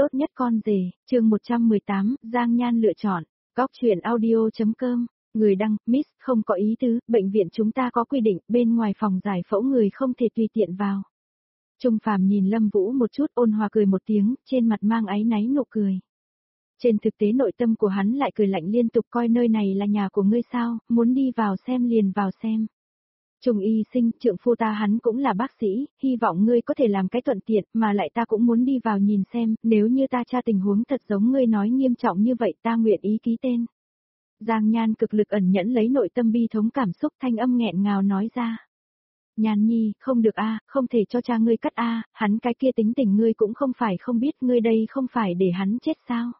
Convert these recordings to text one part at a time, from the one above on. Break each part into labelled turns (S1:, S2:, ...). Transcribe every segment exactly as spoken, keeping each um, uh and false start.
S1: tốt nhất con rể, chương một trăm mười tám, Giang Nhan lựa chọn, góc truyện audio.com, người đăng, Miss không có ý tứ, bệnh viện chúng ta có quy định, bên ngoài phòng giải phẫu người không thể tùy tiện vào. Trung Phàm nhìn Lâm Vũ một chút ôn hòa cười một tiếng, trên mặt mang áy náy nụ cười. Trên thực tế nội tâm của hắn lại cười lạnh liên tục coi nơi này là nhà của ngươi sao, muốn đi vào xem liền vào xem. Trung y sinh, trượng phu ta hắn cũng là bác sĩ, hy vọng ngươi có thể làm cái thuận tiện, mà lại ta cũng muốn đi vào nhìn xem, nếu như ta tra tình huống thật giống ngươi nói nghiêm trọng như vậy ta nguyện ý ký tên. Giang Nhan cực lực ẩn nhẫn lấy nội tâm bi thống cảm xúc thanh âm nghẹn ngào nói ra. Nhan Nhi, không được a, không thể cho cha ngươi cắt a, hắn cái kia tính tình ngươi cũng không phải không biết, ngươi đây không phải để hắn chết sao.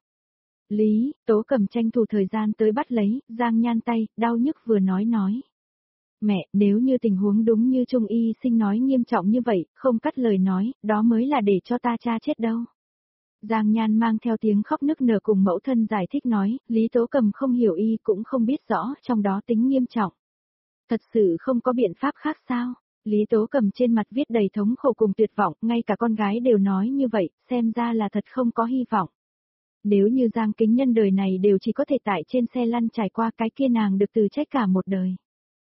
S1: Lý, Tố Cầm tranh thủ thời gian tới bắt lấy, Giang Nhan tay, đau nhức vừa nói nói. Mẹ, nếu như tình huống đúng như Trung y sinh nói nghiêm trọng như vậy, không cắt lời nói, đó mới là để cho ta cha chết đâu. Giang Nhan mang theo tiếng khóc nức nở cùng mẫu thân giải thích nói, Lý Tố Cầm không hiểu y cũng không biết rõ trong đó tính nghiêm trọng. Thật sự không có biện pháp khác sao? Lý Tố Cầm trên mặt viết đầy thống khổ cùng tuyệt vọng, ngay cả con gái đều nói như vậy, xem ra là thật không có hy vọng. Nếu như Giang Kính Nhân đời này đều chỉ có thể tại trên xe lăn trải qua cái kia nàng được từ trách cả một đời.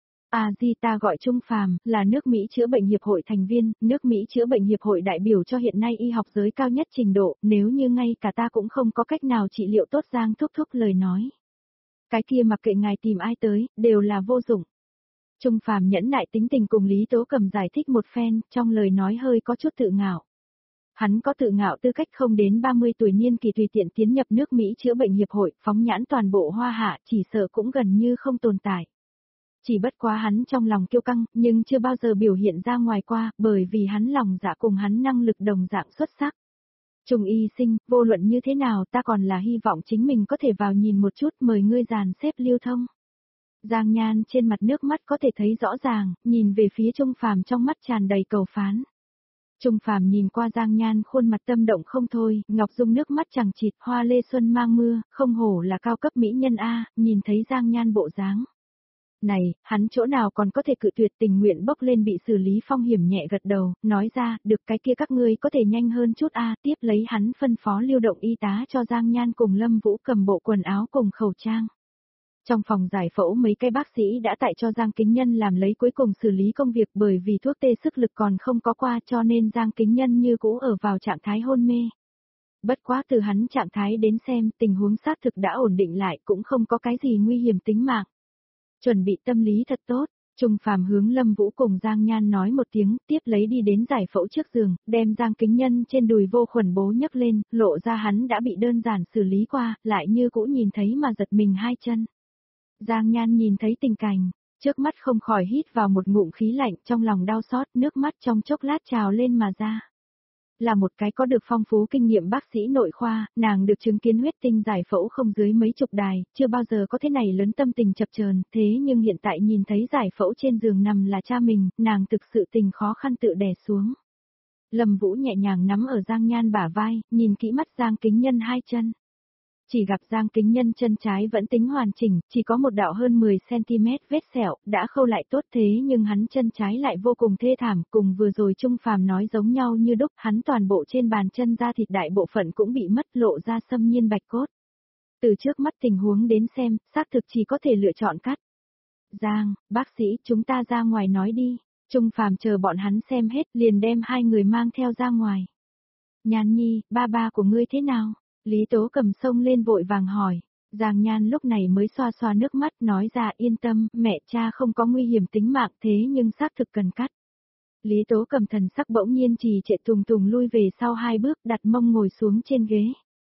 S1: A Di ta gọi Trung Phàm, là nước Mỹ chữa bệnh hiệp hội thành viên, nước Mỹ chữa bệnh hiệp hội đại biểu cho hiện nay y học giới cao nhất trình độ, nếu như ngay cả ta cũng không có cách nào trị liệu tốt Giang thúc thúc lời nói. Cái kia mặc kệ ngài tìm ai tới, đều là vô dụng. Trung Phàm nhẫn nại tính tình cùng Lý Tố Cầm giải thích một phen, trong lời nói hơi có chút tự ngạo. Hắn có tự ngạo tư cách không đến ba mươi tuổi niên kỳ tùy tiện tiến nhập nước Mỹ chữa bệnh hiệp hội, phóng nhãn toàn bộ Hoa Hạ, chỉ sợ cũng gần như không tồn tại. Chỉ bất quá hắn trong lòng kiêu căng, nhưng chưa bao giờ biểu hiện ra ngoài qua, bởi vì hắn lòng dạ cùng hắn năng lực đồng dạng xuất sắc. Trung y sinh, vô luận như thế nào ta còn là hy vọng chính mình có thể vào nhìn một chút, mời ngươi dàn xếp lưu thông. Giang Nhan trên mặt nước mắt có thể thấy rõ ràng, nhìn về phía Trung Phàm trong mắt tràn đầy cầu phán. Trung Phàm nhìn qua Giang Nhan khuôn mặt tâm động không thôi, ngọc dung nước mắt chẳng chịt, hoa lê xuân mang mưa, không hổ là cao cấp mỹ nhân a, nhìn thấy Giang Nhan bộ dáng. Này, hắn chỗ nào còn có thể cự tuyệt tình nguyện bốc lên bị xử lý phong hiểm nhẹ gật đầu, nói ra, được cái kia các ngươi có thể nhanh hơn chút a, tiếp lấy hắn phân phó lưu động y tá cho Giang Nhan cùng Lâm Vũ cầm bộ quần áo cùng khẩu trang. Trong phòng giải phẫu mấy cái bác sĩ đã tại cho Giang Kính Nhân làm lấy cuối cùng xử lý công việc bởi vì thuốc tê sức lực còn không có qua cho nên Giang Kính Nhân như cũ ở vào trạng thái hôn mê. Bất quá từ hắn trạng thái đến xem tình huống xác thực đã ổn định lại cũng không có cái gì nguy hiểm tính mạng. Chuẩn bị tâm lý thật tốt, Trung Phàm hướng Lâm Vũ cùng Giang Nhan nói một tiếng, tiếp lấy đi đến giải phẫu trước giường, đem Giang Kính Nhân trên đùi vô khuẩn bố nhấc lên, lộ ra hắn đã bị đơn giản xử lý qua, lại như cũ nhìn thấy mà giật mình hai chân. Giang Nhan nhìn thấy tình cảnh, trước mắt không khỏi hít vào một ngụm khí lạnh, trong lòng đau xót, nước mắt trong chốc lát trào lên mà ra. Là một cái có được phong phú kinh nghiệm bác sĩ nội khoa, nàng được chứng kiến huyết tinh giải phẫu không dưới mấy chục đài, chưa bao giờ có thế này lớn tâm tình chập chờn, thế nhưng hiện tại nhìn thấy giải phẫu trên giường nằm là cha mình, nàng thực sự tình khó khăn tự đè xuống. Lâm Vũ nhẹ nhàng nắm ở Giang Nhan bả vai, nhìn kỹ mắt Giang Kính Nhân hai chân. Chỉ gặp Giang Kính Nhân chân trái vẫn tính hoàn chỉnh, chỉ có một đạo hơn mười xăng-ti-mét vết sẹo, đã khâu lại tốt thế nhưng hắn chân trái lại vô cùng thê thảm, cùng vừa rồi Trung Phàm nói giống nhau như đúc, hắn toàn bộ trên bàn chân da thịt đại bộ phận cũng bị mất lộ ra xâm nhiên bạch cốt. Từ trước mắt tình huống đến xem, xác thực chỉ có thể lựa chọn cắt. Giang, bác sĩ, chúng ta ra ngoài nói đi. Trung Phàm chờ bọn hắn xem hết liền đem hai người mang theo ra ngoài. Nhan Nhi, ba ba của ngươi thế nào? Lý Tố Cầm sông lên vội vàng hỏi, Giang Nhan lúc này mới xoa xoa nước mắt nói ra yên tâm, mẹ cha không có nguy hiểm tính mạng thế nhưng xác thực cần cắt. Lý Tố Cầm thần sắc bỗng nhiên trì trệ tùng tùng lui về sau hai bước đặt mông ngồi xuống trên ghế.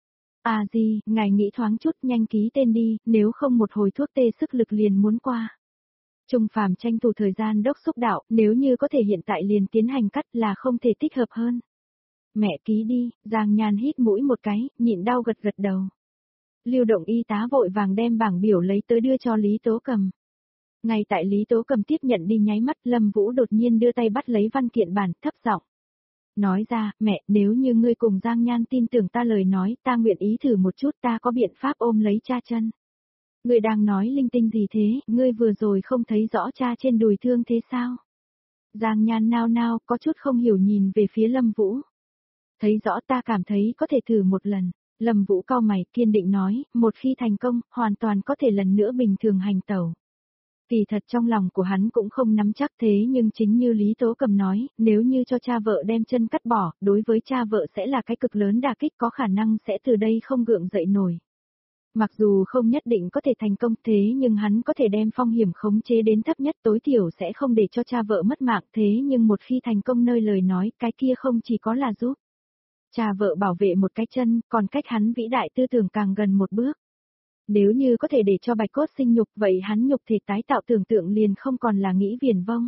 S1: À gì, ngài nghĩ thoáng chút nhanh ký tên đi, nếu không một hồi thuốc tê sức lực liền muốn qua. Trung Phàm tranh thủ thời gian đốc xúc đạo, nếu như có thể hiện tại liền tiến hành cắt là không thể thích hợp hơn. Mẹ ký đi, Giang Nhan hít mũi một cái, nhịn đau gật gật đầu. Lưu động y tá vội vàng đem bảng biểu lấy tới đưa cho Lý Tố Cầm. Ngay tại Lý Tố Cầm tiếp nhận đi nháy mắt Lâm Vũ đột nhiên đưa tay bắt lấy văn kiện bản thấp giọng. Nói ra, mẹ, nếu như ngươi cùng Giang Nhan tin tưởng ta lời nói, ta nguyện ý thử một chút ta có biện pháp ôm lấy cha chân. Ngươi đang nói linh tinh gì thế, ngươi vừa rồi không thấy rõ cha trên đùi thương thế sao? Giang Nhan nao nao, có chút không hiểu nhìn về phía Lâm Vũ. Thấy rõ, ta cảm thấy có thể thử một lần. Lâm Vũ cau mày, kiên định nói, một khi thành công, hoàn toàn có thể lần nữa bình thường hành tẩu. Kỳ thật trong lòng của hắn cũng không nắm chắc, thế nhưng chính như Lý Tố Cầm nói, nếu như cho cha vợ đem chân cắt bỏ, đối với cha vợ sẽ là cái cực lớn đả kích, có khả năng sẽ từ đây không gượng dậy nổi. Mặc dù không nhất định có thể thành công, thế nhưng hắn có thể đem phong hiểm khống chế đến thấp nhất, tối thiểu sẽ không để cho cha vợ mất mạng, thế nhưng một khi thành công nơi lời nói, cái kia không chỉ có là giúp cha vợ bảo vệ một cái chân, còn cách hắn vĩ đại tư tưởng càng gần một bước. Nếu như có thể để cho bạch cốt sinh nhục, vậy hắn nhục thể tái tạo tưởng tượng liền không còn là nghĩ viển vông.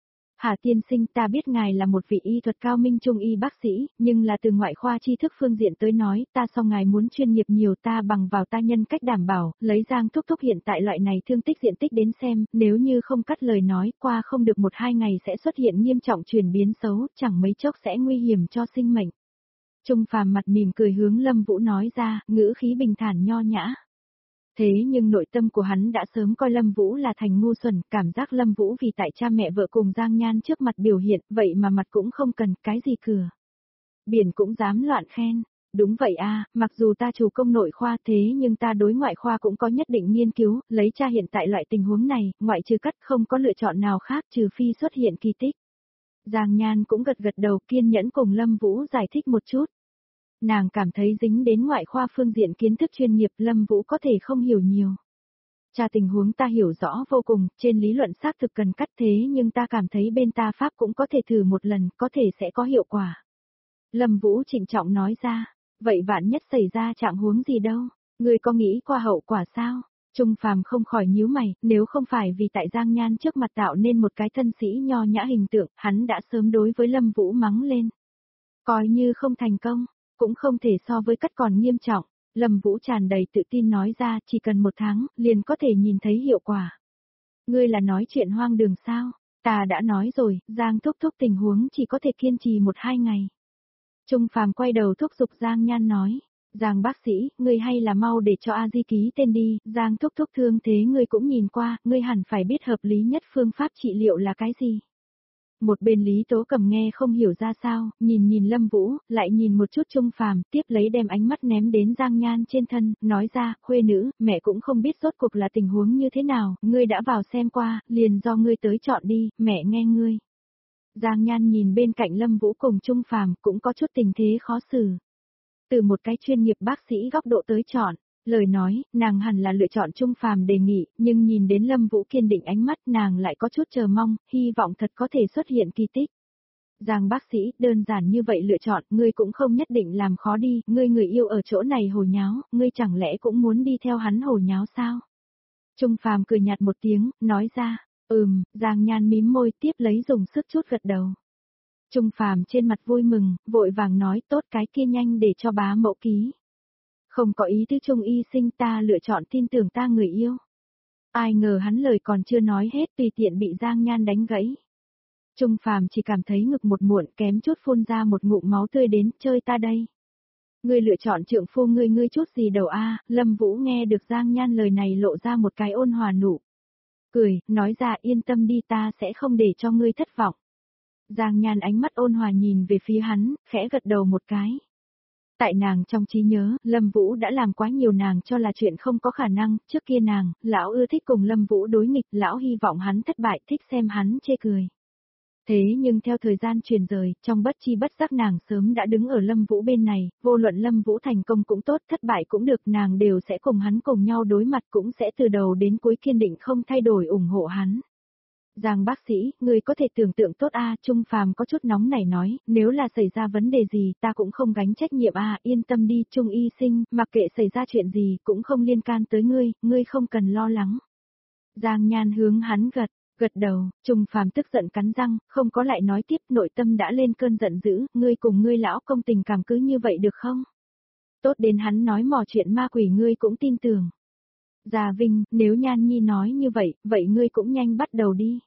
S1: Hà tiên sinh, ta biết ngài là một vị y thuật cao minh trung y bác sĩ, nhưng là từ ngoại khoa tri thức phương diện tới nói, ta so ngài muốn chuyên nghiệp nhiều, ta bằng vào ta nhân cách đảm bảo, lấy Giang Thúc Thúc hiện tại loại này thương tích diện tích đến xem, nếu như không cắt lời nói, qua không được một hai ngày sẽ xuất hiện nghiêm trọng chuyển biến xấu, chẳng mấy chốc sẽ nguy hiểm cho sinh mệnh. Trung Phàm mặt mỉm cười hướng Lâm Vũ nói ra, ngữ khí bình thản nho nhã. Thế nhưng nội tâm của hắn đã sớm coi Lâm Vũ là thành ngu xuẩn, cảm giác Lâm Vũ vì tại cha mẹ vợ cùng Giang Nhan trước mặt biểu hiện, vậy mà mặt cũng không cần, cái gì cửa. Biển cũng dám loạn khen, đúng vậy a, mặc dù ta chủ công nội khoa thế nhưng ta đối ngoại khoa cũng có nhất định nghiên cứu, lấy cha hiện tại loại tình huống này, ngoại trừ cắt không có lựa chọn nào khác trừ phi xuất hiện kỳ tích. Giang Nhan cũng gật gật đầu, kiên nhẫn cùng Lâm Vũ giải thích một chút. Nàng cảm thấy dính đến ngoại khoa phương diện kiến thức chuyên nghiệp, Lâm Vũ có thể không hiểu nhiều. Cha tình huống ta hiểu rõ vô cùng, trên lý luận xác thực cần cắt, thế nhưng ta cảm thấy bên ta pháp cũng có thể thử một lần, có thể sẽ có hiệu quả. Lâm Vũ trịnh trọng nói ra, vậy vạn nhất xảy ra trạng huống gì đâu, ngươi có nghĩ qua hậu quả sao? Trung Phàm không khỏi nhíu mày, nếu không phải vì tại Giang Nhan trước mặt tạo nên một cái thân sĩ nho nhã hình tượng, hắn đã sớm đối với Lâm Vũ mắng lên. Coi như không thành công, cũng không thể so với cắt còn nghiêm trọng. Lâm Vũ tràn đầy tự tin nói ra, chỉ cần một tháng, liền có thể nhìn thấy hiệu quả. Ngươi là nói chuyện hoang đường sao? Ta đã nói rồi, Giang Thúc Thúc tình huống chỉ có thể kiên trì một hai ngày. Trung Phàm quay đầu thúc giục Giang Nhan nói, Giang bác sĩ, ngươi hay là mau để cho A Di ký tên đi, Giang Thúc Thúc thương thế ngươi cũng nhìn qua, ngươi hẳn phải biết hợp lý nhất phương pháp trị liệu là cái gì. Một bên Lý Tố Cầm nghe không hiểu ra sao, nhìn nhìn Lâm Vũ, lại nhìn một chút Trung Phàm, tiếp lấy đem ánh mắt ném đến Giang Nhan trên thân, nói ra, khuê nữ, mẹ cũng không biết rốt cuộc là tình huống như thế nào, ngươi đã vào xem qua, liền do ngươi tới chọn đi, mẹ nghe ngươi. Giang Nhan nhìn bên cạnh Lâm Vũ cùng Trung Phàm cũng có chút tình thế khó xử. Từ một cái chuyên nghiệp bác sĩ góc độ tới chọn. Lời nói, nàng hẳn là lựa chọn Trung Phàm đề nghị, nhưng nhìn đến Lâm Vũ kiên định ánh mắt nàng lại có chút chờ mong, hy vọng thật có thể xuất hiện kỳ tích. Giang bác sĩ, đơn giản như vậy lựa chọn, ngươi cũng không nhất định làm khó đi, ngươi người yêu ở chỗ này hồ nháo, ngươi chẳng lẽ cũng muốn đi theo hắn hồ nháo sao? Trung Phàm cười nhạt một tiếng, nói ra, ừm, Giang Nhan mím môi tiếp lấy dùng sức chút gật đầu. Trung Phàm trên mặt vui mừng, vội vàng nói tốt cái kia nhanh để cho bá mẫu ký. Không có ý tứ Trung y sinh, ta lựa chọn tin tưởng ta người yêu. Ai ngờ hắn lời còn chưa nói hết tùy tiện bị Giang Nhan đánh gãy. Trung Phàm chỉ cảm thấy ngực một muộn kém chút phun ra một ngụm máu tươi đến, chơi ta đây. Ngươi lựa chọn trượng phu ngươi ngươi chút gì đầu a? Lâm Vũ nghe được Giang Nhan lời này lộ ra một cái ôn hòa nụ. Cười, nói ra yên tâm đi ta sẽ không để cho ngươi thất vọng. Giang Nhan ánh mắt ôn hòa nhìn về phía hắn, khẽ gật đầu một cái. Tại nàng trong trí nhớ, Lâm Vũ đã làm quá nhiều nàng cho là chuyện không có khả năng, trước kia nàng, lão ưa thích cùng Lâm Vũ đối nghịch, lão hy vọng hắn thất bại, thích xem hắn chê cười. Thế nhưng theo thời gian truyền rời, trong bất chi bất giác nàng sớm đã đứng ở Lâm Vũ bên này, vô luận Lâm Vũ thành công cũng tốt, thất bại cũng được, nàng đều sẽ cùng hắn cùng nhau đối mặt, cũng sẽ từ đầu đến cuối kiên định không thay đổi ủng hộ hắn. Giang bác sĩ, người có thể tưởng tượng tốt a, Trung Phàm có chút nóng nảy nói, nếu là xảy ra vấn đề gì ta cũng không gánh trách nhiệm a, yên tâm đi, Trung y sinh, mặc kệ xảy ra chuyện gì cũng không liên can tới ngươi, ngươi không cần lo lắng. Giang Nhan hướng hắn gật, gật đầu, Trung Phàm tức giận cắn răng, không có lại nói tiếp, nội tâm đã lên cơn giận dữ, ngươi cùng ngươi lão công tình cảm cứ như vậy được không? Tốt đến hắn nói mò chuyện ma quỷ ngươi cũng tin tưởng. Già Vinh, nếu Nhan Nhi nói như vậy, vậy ngươi cũng nhanh bắt đầu đi.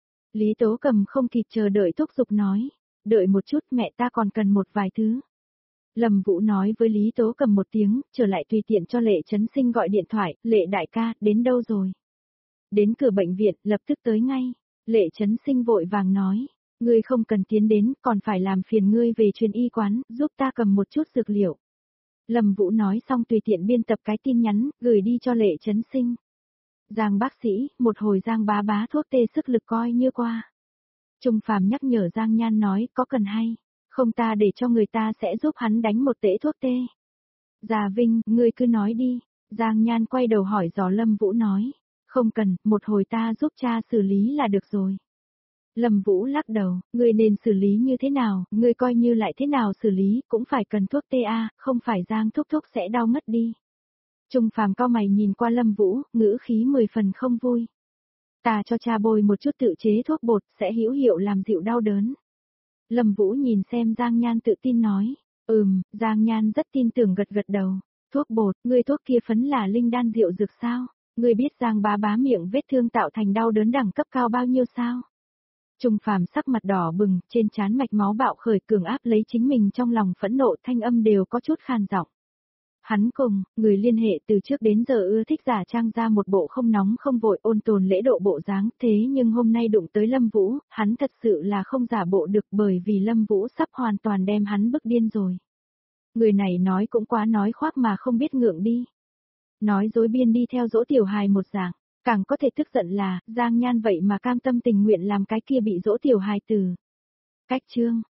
S1: Lý Tố Cầm không kịp chờ đợi thúc giục nói, đợi một chút mẹ ta còn cần một vài thứ. Lâm Vũ nói với Lý Tố Cầm một tiếng, trở lại tùy tiện cho Lệ Trấn Sinh gọi điện thoại, Lệ đại ca, đến đâu rồi? Đến cửa bệnh viện, lập tức tới ngay. Lệ Trấn Sinh vội vàng nói, Ngươi không cần tiến đến, còn phải làm phiền ngươi về truyền y quán, giúp ta cầm một chút dược liệu. Lâm Vũ nói xong tùy tiện biên tập cái tin nhắn, gửi đi cho Lệ Chấn Sinh. Giang bác sĩ, một hồi Giang bá bá thuốc tê sức lực coi như qua. Trung Phàm nhắc nhở Giang Nhan nói, có cần hay, không ta để cho người ta sẽ giúp hắn đánh một tễ thuốc tê. Già Vinh, ngươi cứ nói đi. Giang Nhan quay đầu hỏi dò Lâm Vũ nói, không cần, một hồi ta giúp cha xử lý là được rồi. Lâm Vũ lắc đầu, ngươi nên xử lý như thế nào, ngươi coi như lại thế nào xử lý, cũng phải cần thuốc tê a, không phải Giang thúc thúc sẽ đau ngất đi. Trung Phàm cau mày nhìn qua Lâm Vũ, ngữ khí mười phần không vui. Ta cho cha bôi một chút tự chế thuốc bột sẽ hữu hiệu làm dịu đau đớn. Lâm Vũ nhìn xem Giang Nhan tự tin nói, ừm, Giang Nhan rất tin tưởng gật gật đầu. Thuốc bột, ngươi thuốc kia phấn là linh đan rượu dược sao? Ngươi biết Giang bá bá miệng vết thương tạo thành đau đớn đẳng cấp cao bao nhiêu sao? Trung Phàm sắc mặt đỏ bừng, trên trán mạch máu bạo khởi cường áp lấy chính mình trong lòng phẫn nộ, thanh âm đều có chút khan giọng. Hắn cùng, người liên hệ từ trước đến giờ ưa thích giả trang ra một bộ không nóng không vội ôn tồn lễ độ bộ dáng, thế nhưng hôm nay đụng tới Lâm Vũ, hắn thật sự là không giả bộ được bởi vì Lâm Vũ sắp hoàn toàn đem hắn bức điên rồi. Người này nói cũng quá nói khoác mà không biết ngượng đi. Nói dối biên đi theo dỗ tiểu hài một dạng, càng có thể tức giận là, Giang Nhan vậy mà cam tâm tình nguyện làm cái kia bị dỗ tiểu hài từ. Cách chương,